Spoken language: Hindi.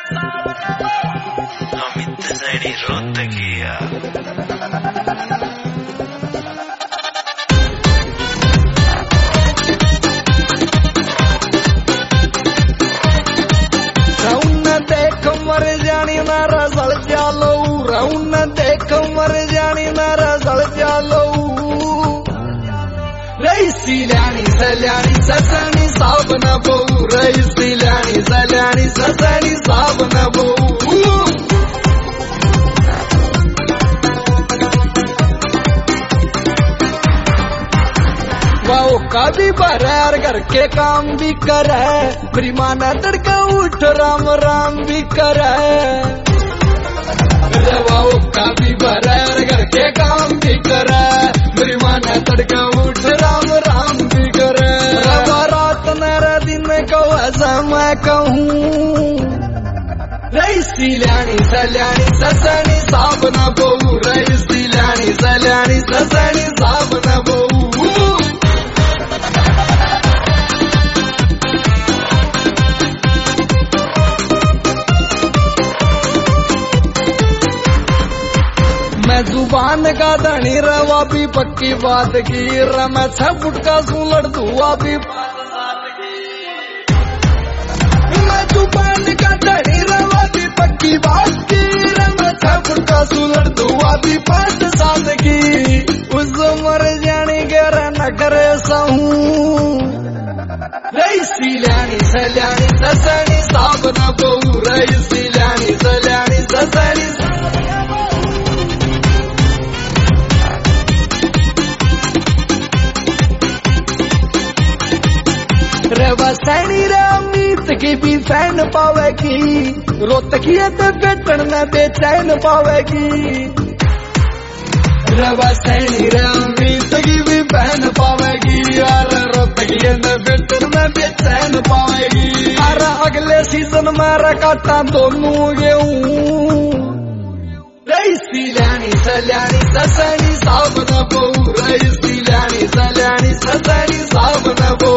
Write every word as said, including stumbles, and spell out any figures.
अमित सैनी रोहतकिया देख मर जानी ना रसल चालो रउन देख मर जानी ना रसल चालो रईसी ल्याणी सल्याणी ससनी साब न बहु रईसी ल्याणी सल्याणी ससनी साब न बहु वो कभी बरैर घर के काम भी करे मेरी माना तड़का उठ राम राम भी करे वो कभी बरैर घर के काम भी करे मेरी माना तड़का उठ राम राम भी करे रात नरा दिन कहो ऐसा मैं कहूँ रईसी ल्याणी सल्याणी ससनी साब न बहु रईसी ल्याणी सल्याणी ससनी साब न बहु मैं जुबान का धनी रवा भी पक्की बात की मैं छह फुट का सुलड़ धुआ भी मैं जुबान का धनी रवा भी पक्की बात की मैं छह फुट का सुलड़ धुआ भी पांच साल की उस मर जाने गर न करे सहूं रईसी ल्याणी सल्याणी ससनी साब न बहु रईसी ल्याणी सल्याणी ससनी सैनी रामीत की भी फैन पावेगी रोहतकिया ते बेचन में बेचैन पावेगी रवा सैनी रामीत की भी फैन पावेगी यार रोहतकिया ते बेचन में बेचैन पावेगी यार अगले सीजन में रकाटा दोनों गेहूं रईसी ल्याणी सल्याणी ससनी साब न बहु रईसी ल्याणी सल्याणी ससनी साब न बहु